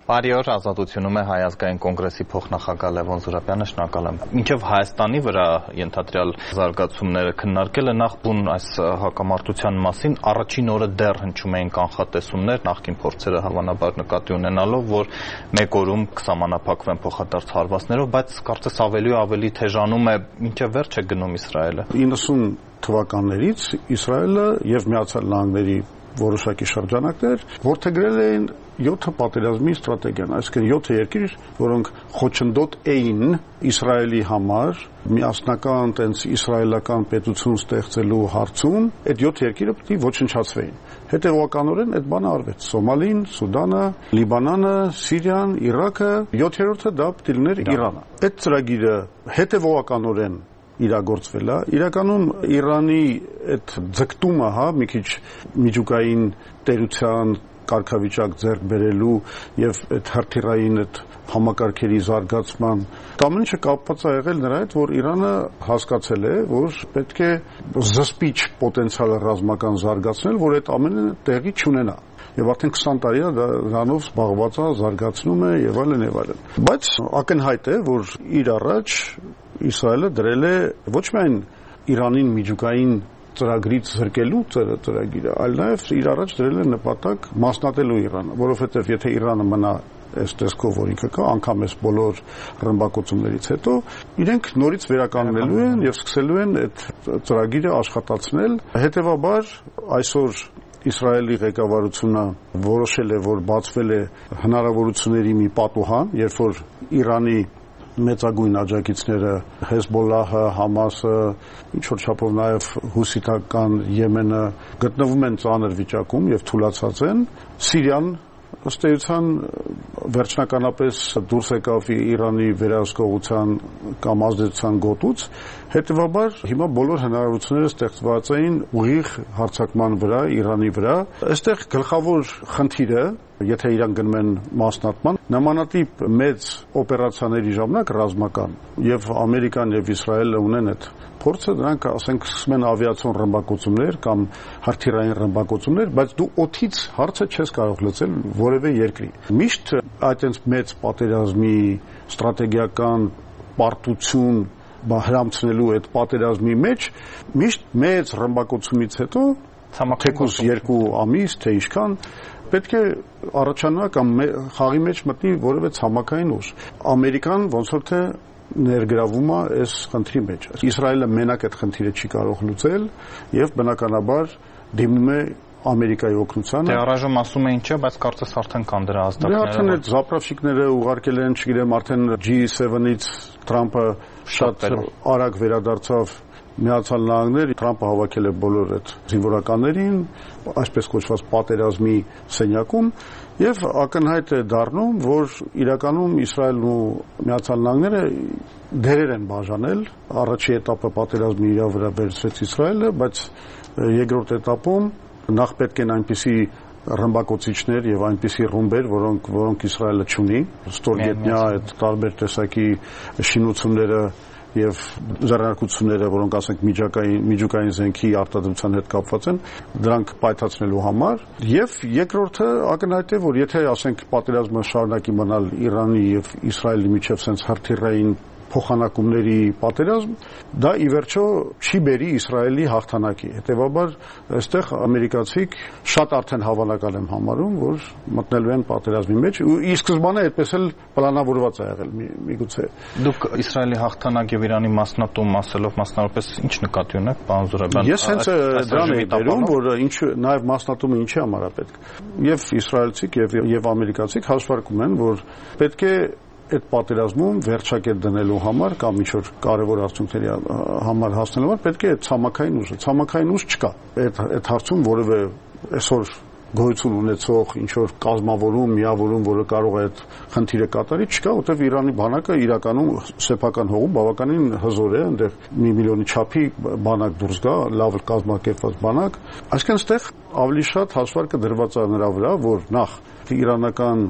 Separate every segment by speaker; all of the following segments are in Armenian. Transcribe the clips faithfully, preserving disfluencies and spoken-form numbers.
Speaker 1: Բարի օր, Ազատությունում է Հայ ազգային կոնգրեսի փոխնախագահ Լևոն Զուրաբյանը, շնորհակալ եմ։ Մինչև Հայաստանի վրա ենթադրյալ զարգացումները քննարկելը նախ բուն այս հակամարտության մասին առաջին օրը դեռ հնչում էին կանխատեսումներ, նախկին փորձերը հավանաբար նկատի ունենալով, որ մեկ օրում կսահմանափակվեն փոխադարձ հարվածներով, բայց կարծես ավելի ու ավելի թեժանում է, մինչև վերջ է գնում Իսրայելը։
Speaker 2: իննսուն թվականներից Իսրայելը եւ Միացյալ Նահանգների որոշակի շրջանակներ որդեգրել էին յոթ պատերազմի ստրատեգիան, այսինքն յոթ երկիր, որոնք խոչընդոտ էին Իսրայելի համար միասնական տենց իսրայելական պետություն ստեղծելու հարցում, այդ յոթ երկիրը պետք է ոչնչացվեին։ Հետևողականորեն այդ բանը արվեց։ Սոմալին, Սուդանը, Լիբանանը, Սիրիան, Իրաքը, յոթերորդը դա պետք է լիներ Իրանը։ Այդ ծրագիրը հետևողականորեն իրագործվել է։ Իրականում Իրանի այդ ձգտումը, հա, մի քիչ միջուկային տերության կարգավիճակ ձեռք բերելու եւ այդ հրթիռային այդ համակարգերի զարգացման ամենը կապված է եղել նրա հետ, որ Իրանը հասկացել է, որ պետք է զսպիչ պոտենցիալ ռազմական զարգացնել, որ այդ ամենը տեղի չունենա։ Եվ արդեն քսան տարի է դրանով զբաղված է, զարգացնում է եւ այլն եւ այլն։ Բայց ակնհայտ է, որ իր առաջ Իսրայելը դրել է ոչ միայն Իրանին միջուկային ծրագրից զրկելու ծրագիրը, այլ նաև իր առաջ դրել է նպատակ մասնատելու Իրանը, որովհետև եթե Իրանը մնա այս տեսքով, որ ինքը կա, անգամ այս բոլոր ռմբակոծումներից հետո իրենք նորից վերականգնելու են եւ սկսելու են այդ ծրագիրը աշխատացնել։ Հետևաբար այսօր Իսրայելի ղեկավարությունը որոշել է, որ բացվել է հնարավորությունների մի պատուհան, երբ որ Իրանի մեծագույն աջակիցները Հեզբոլլահը, Համասը, ինչ որ չափով նաև հուսիտական Եմենը գտնվում են ծանր վիճակում եւ թուլացած են, Սիրիան ըստ էության վերջնականապես դուրս եկավ Իրանի վերահսկողության կամ ազդեցության գոտուց, հետևաբար հիմա բոլոր հնարավորությունները ստեղծված էին ուղիղ հարձակման վրա, Իրանի վրա։ Այստեղ գլխավոր խնդիրը, եթե իրան գնում են մասնատման, նմանատիպ մեծ օպերացիաների ժամանակ ռազմական եւ Ամերիկան եւ Իսրայելը ունեն այդ փորձը, դրանք ասենք սկսում են ավիացիոն ռմբակոծումներ կամ հրթիռային ռմբակոծումներ, բայց դու օդից հարցը չես կարող լուծել որևէ երկրի։ Միշտ այդպես մեծ պատերազմի ստրատեգիական պարտություն հրամցնելու այդ պատերազմի մեջ միշտ մեծ ռմբակոծումից հետո թեկուզ երկու ամիս, թե ինչքան պետք է առաջանա կամ խաղի մեջ մտնի որևէ ցամաքային ուժ։ Ամերիկան ոնց որ թե ներգրավում է այս խնդրի մեջ։ Իսրայելը մենակ այդ խնդիրը չի կարող լուծել եւ բնականաբար դիմում է Ամերիկայի օգնությանը։
Speaker 1: Դե առայժմ ասում էին չէ, բայց կարծես արդեն կան դրա ազդակները։
Speaker 2: Դե արդեն այդ զապրավշիկները ուղարկել են, չգիտեմ, արդեն G seven-ից Թրամփը շատ արագ վերադարձավ Միացյալ Նահանգներ, Թրամփը հավաքել է բոլոր այդ զինվորականներին, այսպես կոչված պատերազմի սենյակում, եւ ակնհայտ է դառնում, որ իրականում Իսրայելն ու Միացյալ Նահանգները դերեր են բաժանել։ Առաջի էտապը պատերազմի իր վրա վերցրեց Իսրայելը, բայց երկրորդ էտապում նախ պետք են այնպիսի ռմբակոծիչներ եւ այնպիսի ռումբեր, որոնք որոնք Իսրայելը չունի, ստորգետնյա այդ տարբեր տեսակի շինությունները եւ զարնարկությունները, որոնք ասենք միջակային միջուկային զենքի արտադրության հետ կապված են, դրանք պայթացնելու համար, եւ երկրորդը ակնհայտ է, որ եթե ասենք պատերազմը շարունակի մնալ Իրանի եւ Իսրայելի միջև sense հրթիռային փոխանակումների պատերազմ, դա ի վերջո չի բերի Իսրայելի հաղթանակի։ Հետևաբար այստեղ ամերիկացիք շատ արդեն հավանական եմ համարում, որ մտնելու են պատերազմի մեջ, ու ի սկզբանե այդպես էլ պլանավորված է եղել միգուցե։
Speaker 1: Դուք Իսրայելի հաղթանակ եւ Իրանի մասնատում ասելով մասնավորապես ինչ նկատի ունեք, պարոն Զուրաբյան։
Speaker 2: Ես հենց դրան եմ դերում, որ ինչ նաեւ մասնատումը ինչի համար է պետք։ Եվ իսրայելցիք եւ եւ ամերիկացիք հաշվարկում են, որ պետք է այդ պատերազմում վերջակետ դնելու համար կամ ինչ-որ կարևոր արդյունքների համար հասնելու համար պետք է ցամաքային ուժ, ցամաքային ուժ չկա։ Այդ այդ հարցում որևէ այսօր գոյություն ունեցող ինչ-որ կազմավորում, միավորում, որը կարող է այդ խնդիրը կատարի, չկա, որտեղ Իրանի բանակը իրականում սեփական հողում բավականին հզոր է, այնտեղ մի միլիոնի չափի բանակ դուրս գա, լավ կազմակերպված բանակ։ Այսինքն այստեղ ավելի շատ հաշվարկը դրված է նրա վրա, որ նախ իրանական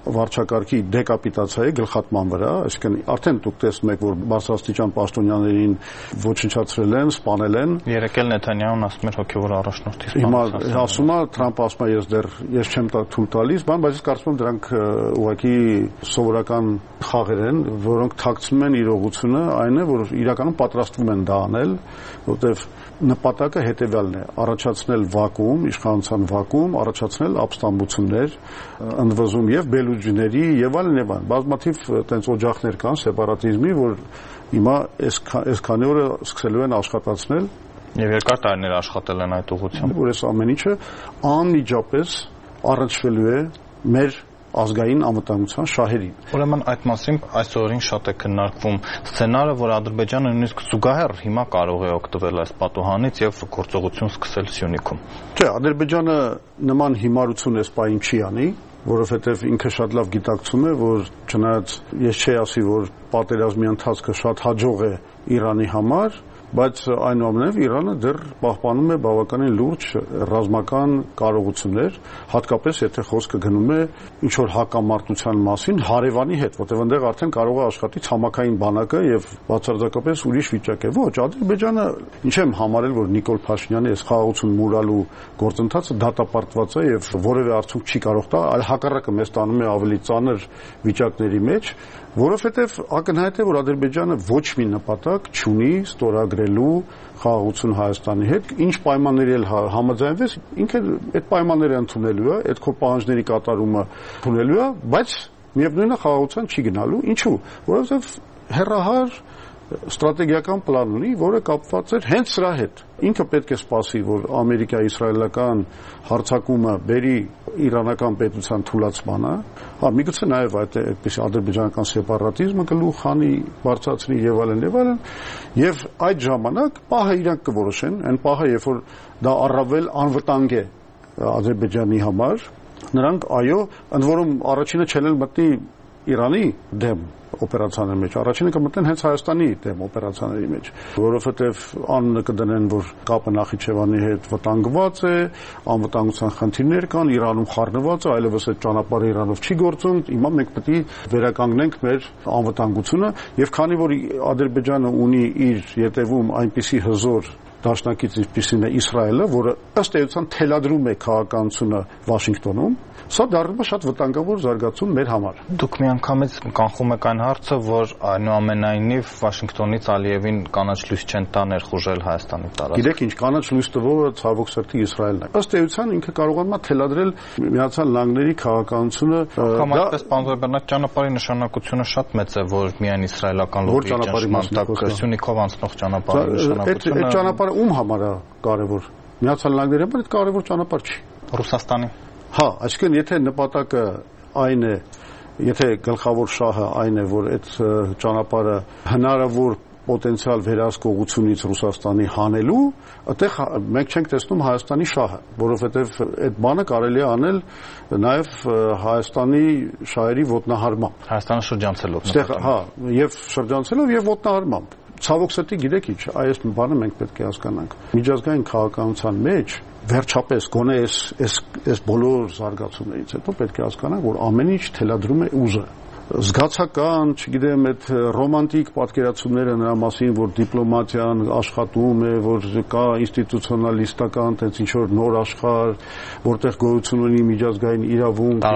Speaker 2: վարչակարգի դեկապիտացիայի գլխատման վրա, այսինքն արդեն դուք տեսնում եք, որ բարձրաստիճան պաշտոնյաներին ոչնչացրել են, սպանել են։
Speaker 1: Երեկ էլ Նեթանյահուն ասում էր հոգևոր առաջնորդի սպանել։
Speaker 2: Հիմա ասում է Թրամփը ասում է ես դեռ ես չեմ թույլ տալիս, բան, բայց ես կարծում եմ դրանք ուղղակի սովորական խաղեր են, որոնք թաքցնում են իրողությունը, այն է, որ իրականում պատրաստվում են դա անել, որտեղ նպատակը հետևյալն է՝ առաջացնել վակուում, իշխանության վակուում, առաջացնել ապստամբություններ, ընդվզում եւ բելուջիների եւ այլն եւ այլն։ Բազմաթիվ տենց օջախներ կան սեպարատիզմի, որ հիմա այսքանի օրը սկսելու են աշխատացնել
Speaker 1: եւ երկար տարիներ աշխատել են այդ ուղղությամբ։
Speaker 2: Որ այս ամեն ինչը անմիջապես առնչվելու է մեր ազգային անվտանգության շահերին։
Speaker 1: Ուրեմն այդ մասին այսօրին շատ է քննարկվում սցենարը, որ Ադրբեջանը նույնիսկ զուգահեռ հիմա կարող է օգտվել այս պատուհանից եւ գործողություն սկսել Սյունիքում։
Speaker 2: Չէ, Ադրբեջանը նման հիմարություն այս պահին չի անի, որովհետեւ ինքը շատ լավ գիտակցում է, որ չնայած ես չի ասի, որ պատերազմի ընթացքը շատ հաջող է Իրանի համար, բայց այնուամենայնիվ Իրանը դեռ պահպանում է բավականին լուրջ ռազմական կարողություններ, հատկապես եթե խոսքը գնում է ինչ որ հակամարտության մասին հարևանի հետ, որտեղ այնտեղ արդեն կարող է աշխատի ցամաքային բանակը եւ բացարձակապես ուրիշ վիճակ է։ Ոչ, Ադրբեջանը ինչ եմ համարել, որ Նիկոլ Փաշինյանի այս խաղաղություն մուրալու գործընթացը դատապարտված է եւ որևէ արդյունք չի կարող տա, այլ հակառակը մեզ տանում է ավելի ծանր վիճակների մեջ, որովհետեւ ակնհայտ է, որ Ադրբեջանը ոչ մի նպատակ չունի ստորագրելու խաղաղություն Հայաստանի հետ, ինչ պայմանների էլ համաձայնվեց, ինքը այդ պայմանները ընդունելու է, այդ քո պահանջների կատարումը ընդունելու է, բայց միևնույնն է խաղաղության չի գնալու։ Ինչու՞։ Որովհետեւ հերահար ստրատեգիական պլան ունի, որը կապված էր հենց սրա հետ։ Ինքը պետք է սպասի, որ ամերիկա-իսրայելական հարձակումը բերի իրանական պետության թուլացմանը, հա միգուցե նաև այդ այդպես ադրբեջանական սեպարատիզմը գլուխ հանի, բարձրացնի եւ այլն եւ այլն, եւ այդ ժամանակ պահը իրանք կորոշեն, այն պահը, երբ որ դա առավել անվտանգ է Ադրբեջանի համար, նրանք այո, ընդ որում առաջինը չեն մտնի Իրանի դեմ օպերացիաների մեջ, առաջինը կմտնեն հենց Հայաստանի դեմ օպերացիաների մեջ, որովհետև անունը կդնեն, որ կապը Նախիջևանի հետ վտանգված է, անվտանգության խնդիրներ կան, Իրանում խառնված է, այլևս այդ ճանապարհը Իրանով չի գործում, հիմա մենք պետք է վերականգնենք մեր անվտանգությունը, եւ քանի որ Ադրբեջանը ունի իր ետևում այնպիսի հզոր դաշնակից ինչպիսին է Իսրայելը, որը ըստ էության թելադրում է քաղաքականությունը Վաշինգտոնում, սա դառնում է շատ վտանգավոր զարգացում մեր համար։
Speaker 1: Դուք միանգամից կանխում եք այն հարցը, որ այնուամենայնիվ Վաշինգտոնից Ալիևին կանաչ լույս չեն տա ներխուժել Հայաստանի տարածքը։
Speaker 2: Գիտեք ինչ, կանաչ լույս տվողը ցավոք սրտի Իսրայելն է։ Ըստ էության ինքը կարողանում է թելադրել Միացյալ Նահանգների քաղաքականությունը։
Speaker 1: Համապատասխան պարոն Բերնատ, ճանապարհի նշանակությունը շատ մեծ է, որ միայն իսրայելական լոբբիի ճնշման տակ Սյունիքով անցնող ճանապարհի նշանակությունը։
Speaker 2: Այդ ճանապարհը ում համար է կարևոր։ Միացյալ Նահանգների համար այդ կարևոր ճանապարհ չի։
Speaker 1: Ռուսաստանի։
Speaker 2: Հա, այսինքն եթե նպատակը այն է, եթե գլխավոր շահը այն է, որ այդ ճանապարհը հնարավոր պոտենցիալ վերահսկողությունից Ռուսաստանի հանելու, այդտեղ մենք չենք տեսնում Հայաստանի շահը, որովհետև այդ բանը կարելի է անել նաև Հայաստանի շահերի ոտնահարմամբ։
Speaker 1: Հայաստանը շրջանցելով։
Speaker 2: Այդտեղ, հա, եւ շրջանցելով եւ ոտնահարմամբ։ Ցավոք սրտի գիտեք ինչ, այս բանը մենք պետք է հասկանանք։ Միջազգային քաղաքականության մեջ վերջապես գոնե այս այս այս բոլոր զարգացումներից հետո պետք է հասկանանք, որ ամեն ինչ թելադրում է ուժը։ Զգացական, չգիտեմ, այդ ռոմանտիկ պատկերացումները նրա մասին, որ դիպլոմատիան աշխատում է, որ կա ինստիտուցիոնալիստական այդպես ինչ որ նոր աշխարհ, որտեղ գոյություն ունի միջազգային իրավունք,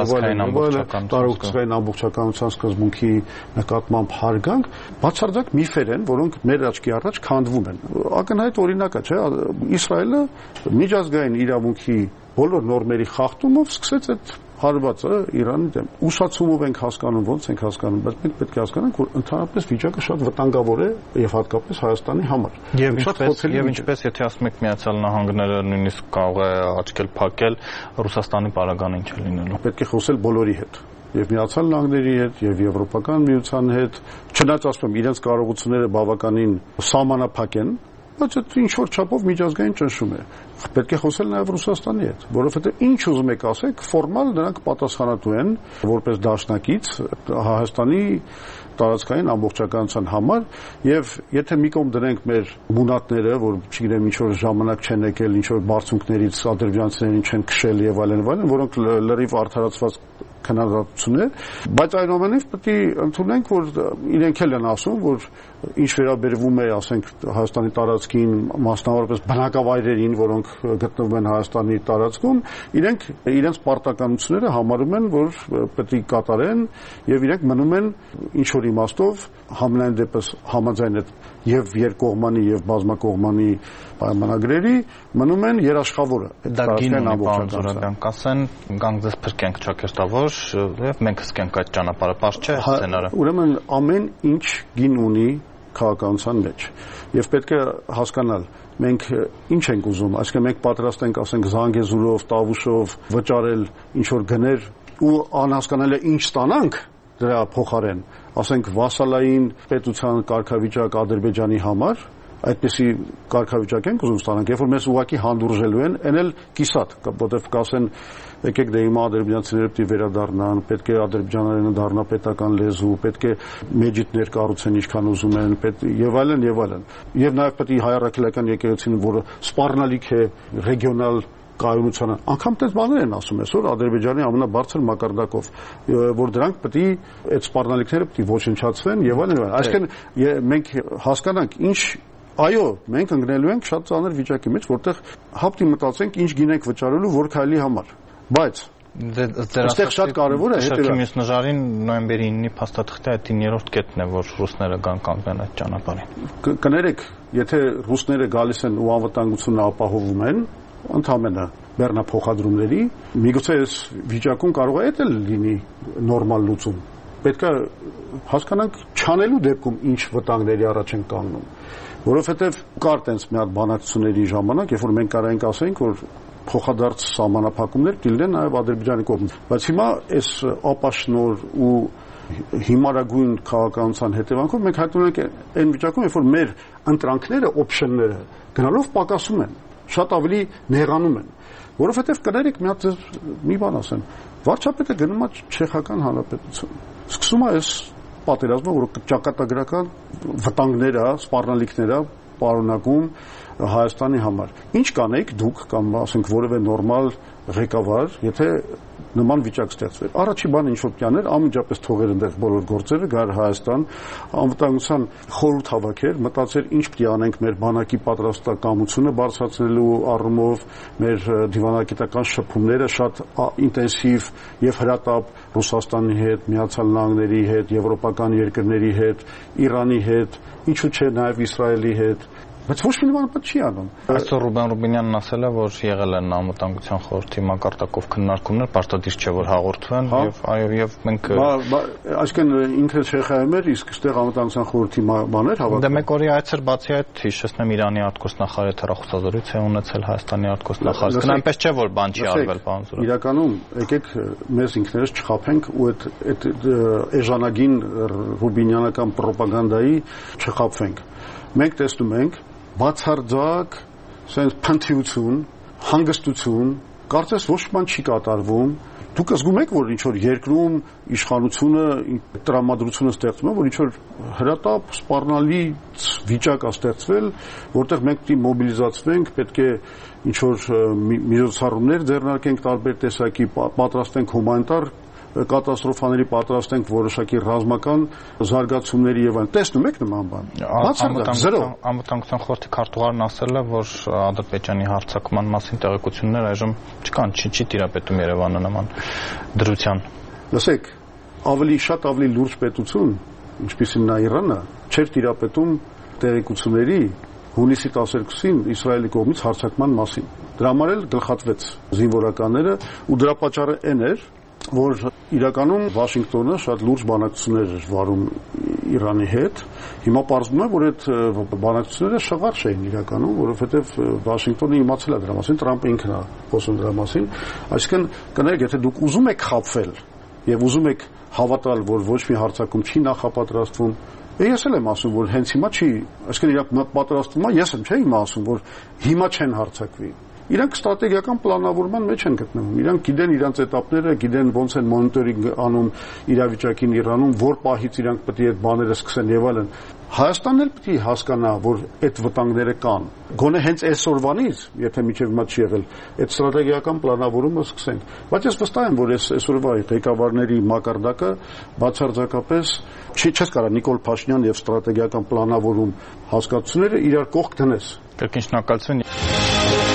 Speaker 2: տարածքային ամբողջականության սկզբունքի նկատմամբ հարգանք, բացարձակ միֆեր են, որոնք մեր աչքի առաջ քանդվում են։ Ակնհայտ օրինակը, չէ՞, Իսրայելը միջազգային իրավունքի բոլոր նորմերի խախտումով սկսեց այդ հարվածը Իրանի դեմ։ Ուշացումով ենք հասկանում, ոնց ենք հասկանում, բայց մենք պետք է հասկանանք, որ ընդհանրապես վիճակը շատ վտանգավոր է եւ հատկապես Հայաստանի համար։
Speaker 1: Եվ ինչպես եւ ինչպես եթե ասում եք Միացյալ Նահանգները նույնիսկ կարող է աչքել փակել, Ռուսաստանի պարագան ինչ է լինելու։
Speaker 2: Պետք է խոսել բոլորի հետ։ Եվ Միացյալ Նահանգների հետ, եւ Եվրոպական միության հետ, չնայած ասում եմ, իրենց կարողությունները բավականին սահմանափակ են, բայց այդ ինչ որ չափով միջազգային ճնշում է։ Պետք է խոսել նաև Ռուսաստանի հետ, որովհետև ինչ ուզում եք ասեք, ֆորմալ նրանք պատասխանատու են որպես դաշնակից Հայաստանի տարածքային ամբողջականության համար, եւ եթե մի կողմ դնենք մեր մունատները, որ չգիտեմ ինչ որ ժամանակ չեն եկել, ինչ որ բարձունքներից ադրբեջանցիներին չեն քշել եւ այլն, այլն, որոնք լրիվ արդարացված քննադատություններ, բայց այնուամենայնիվ պետք է ընդունենք, որ իրենք էլ են ասում, որ ինչ վերաբերվում է, ասենք, Հայաստանի տարածքին, մասնավորապես բնակավայրերին, որոնք գտնվում են Հայաստանի տարածքում, իրենք իրենց պարտականությունները համարում են, որ պետք է կատարեն եւ իրենք մնում են ինչ որ իմաստով համենայն դեպս համաձայն այդ եւ երկկողմանի եւ բազմակողմանի պայմանագրերի մնում են երաշխավորը։
Speaker 1: Դա գինն է, պարոն Զուրաբյան, կասեն, գանք ձեզ փրկենք ճակերտավոր եւ մենք հսկենք այդ ճանապարհը, բաց չէ սցենարը։
Speaker 2: Ուրեմն ամեն ինչ գին ունի քաղաքականության մեջ եւ պետք է հասկանալ մենք ինչ ենք ուզում, այսինքն մենք պատրաստ ենք, ասենք, Զանգեզուրով, Տավուշով վճարել ինչ որ գներ ու անհասկանալի է ինչ ստանանք դրա փոխարեն, ասենք, վասալային պետության կարգավիճակ Ադրբեջանի համար, այդպիսի կարգավիճակ ենք ուզում ստանանք, երբ որ մեզ ուղղակի հանդուրժելու են, այն էլ կիսատ, որտեղ կասեն, եկեք դե հիմա ադրբեջանցիները պետք է վերադառնան, պետք է ադրբեջաներենը դառնա պետական լեզու, պետք է մեջիթներ կառուցեն ինչքան ուզում են, պետք եւ այլն եւ այլն։ Եվ նաեւ պետք է հայ առաքելական եկեղեցին, որը սպառնալիք է ռեգիոնալ կայունությանը, անգամ դες բաներ են ասում այսօր Ադրբեջանի ամենաբարձր մակարդակով, որ դրանք պետք է այդ սպառնալիքները պետք է ոչնչացվեն եւ այլն եւ այլն։ Այսինքն մենք հասկանանք ինչ այո, մենք ընկնելու ենք շատ ծանր վիճակի մեջ, որտեղ հապտի մտածենք ինչ գինենք վճարելու որ քայլի համար։ Բայց այստեղ շատ կարևոր է
Speaker 1: հետո մյուս նժարին նոյեմբերի ինը փաստաթղթի այդ իններորդ կետն է, որ ռուսները կան կանգնեն այդ ճանապարհին։
Speaker 2: Կներեք, եթե ռուսները գալիս են ու անվտանգությունը ապահովում են, ընդհանրապես բեռնափոխադրումների, միգուցե այս վիճակում կարող է դա լինի նորմալ լուծում։ Պետք է հասկանանք չանելու դեպքում ինչ վտանգների առաջ են կանգնում, որովհետև կար տենց մի հատ բանակցությունների ժամանակ, երբ որ մենք կարայինք ասենք, որ փոխադարձ սահմանափակումներ դիլնեն նաև Ադրբեջանի կողմից, բայց հիմա այս ապաշնոր ու հիմարագույն քաղաքականության հետևանքով մենք հայտնվում ենք այն վիճակում, երբ որ մեր ընտրանքները, օպշնները գնալով պակասում են, շատ ավելի նեղանում են, որովհետև կներեք մի հատ մի բան ասեմ, վարչապետը գնում է Չեխական Հանրապետություն, սկսում է այս պատերազմը, որ ճակատագրական վտանգներ է, սպառնալիքներ է պարունակում Հայաստանի համար։ Ինչ կանեք դուք կամ ասենք որևէ նորմալ ղեկավար, եթե նման վիճակ ստեղծվեր։ Առաջի բանը ինչ որ պյաներ, անմիջապես թողեր այնտեղ բոլոր գործերը, գար Հայաստան, անվտանգության խորհուրդ հավաքեր, մտածեր ինչ պետք է անենք մեր բանակի պատրաստակամությունը բարձրացնելու առումով, մեր դիվանագիտական շփումները շատ ինտենսիվ եւ հրատապ Ռուսաստանի հետ, Միացյալ Նահանգների հետ, եվրոպական երկրների հետ, Իրանի հետ, ինչու՞ չէ նաեւ Իսրայելի հետ։ Բայց ոչ մի բան պետք չի անում։
Speaker 1: Այսօր Ռուբեն Ռուբինյանն ասել է, որ եղել են անվտանգության խորհրդի մակարդակով քննարկումներ, պարտադիր չէ որ հաղորդվեն եւ այո եւ մենք
Speaker 2: այսինքն ինքը Չեխիայում էր, իսկ այստեղ անվտանգության խորհրդի բաներ հավաքվել։
Speaker 1: Դե մեկ օրի այցեր բացի այդ հիշեցնեմ Իրանի արտգործնախարարը հեռախոսազրույց է ունեցել Հայաստանի արտգործնախարարը։ Գնա այնպես չէ որ բան չի արվել, պարոն Զուրաբյան։
Speaker 2: Իրականում եկեք մեզ ինքներս չխափենք ու այդ այդ էժանագին ռուբինյանական ռոպագանդայի չխափվենք։ Մենք տեսնում ենք բացարձակ sense փնթիություն, հանգստություն, կարծես ոչ մի բան չի կատարվում։ Դուք զգում եք, որ ինչ որ երկրում իշխանությունը տրամադրությունը ստեղծում է, որ ինչ որ հրատապ սպառնալի վիճակ է ստեղծվել, որտեղ մենք պետք է մոբիլիզացվենք, պետք է ինչ որ միջոցառումներ ձեռնարկենք տարբեր տեսակի, պատրաստենք հումանիտար կատաստրոֆաների պատրաստենք որոշակի ռազմական զարգացումների եւ այլն։ Տեսնում եք նման բան։
Speaker 1: Անվտանգության խորհրդի քարտուղարն ասել է, որ Ադրբեջանի հարձակման մասին տեղեկություններ այժմ չկան, չի չի տիրապետում Երևանը նման դրության։
Speaker 2: Լսեք, ավելի շատ ավելի լուրջ պետություն, ինչպիսին նա Իրանը, չէր տիրապետում տեղեկությունների հունիսի տասներկուսին Իսրայելի կողմից հարձակման մասին։ Դրա համար էլ գլխատվեց զինվորականները ու դրա պատճառը այն էր, որ իրականում Վաշինգտոնը շատ լուրջ բանակցություններ էր վարում Իրանի հետ։ Հիմա պարզվում է, որ այդ բանակցությունները շղարշ էին իրականում, որովհետև Վաշինգտոնը իմացել է դրա մասին, Տրամպը ինքն է խոսում դրա մասին։ Այսինքն, կներեք, եթե դուք ուզում եք խաբվել եւ ուզում եք հավատալ, որ ոչ մի հարձակում չի նախապատրաստվում, ես էլ եմ ասում, որ հենց հիմա չի, այսինքն իրաք պատրաստվում է, ես եմ չէ հիմա ասում, որ հիմա չեն հարձակվի։ իրանք ստրատեգիական պլանավորման մեջ են գտնվում։ Իրանք գիտեն իրանք этаպները, գիտեն ոնց են մոնիտորինգ անում իրավիճակին Իրանում, որ պահից իրանք պետք է այդ բաները սկսեն եւ այլն։ Հայաստանն էլ պետք է հասկանա, որ այդ վտանգները կան։ Գոնե հենց այսօրվանից, եթե միջև հիմա չի եղել, այդ ստրատեգիական պլանավորումը սկսենք։ Բայց ես վստահ եմ, որ այս այսօրվա ղեկավարների մակարդակը բացարձակապես չի չես կարող Նիկոլ Փաշինյան եւ ստրատեգիական պլանավորում հասկացությունները իրար կողք դնես։
Speaker 1: Կրկին շնորհակալություն։